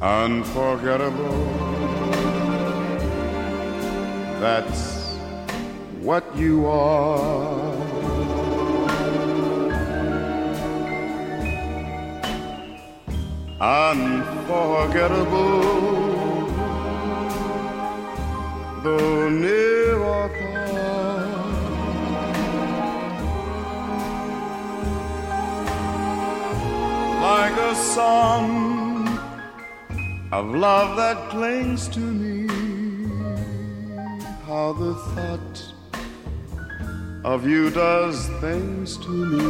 unforgettable. That's what you are. Unforgettable, though near or far. Like a song of love that clings to me, how the thought of you does things to me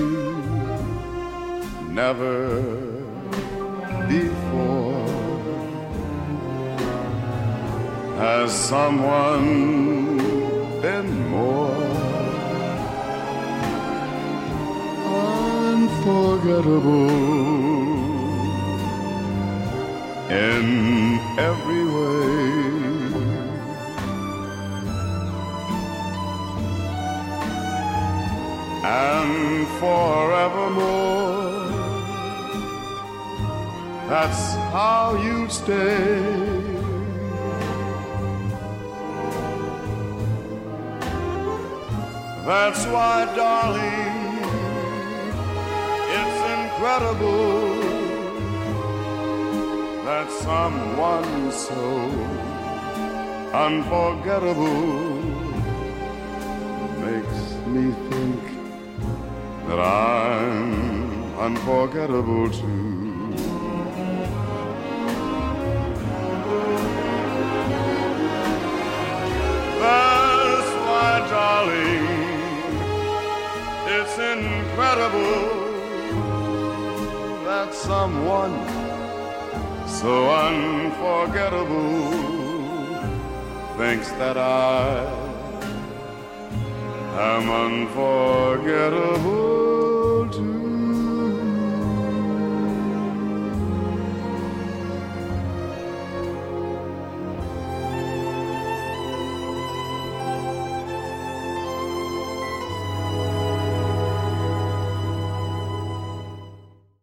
never before. Has someone been more unforgettable in every way? And forevermore, that's how you stay. That's why, darling, it's incredible that someone so unforgettable makes me think that I'm unforgettable too. That's why, darling, it's incredible that someone so unforgettable thinks that I am unforgettable.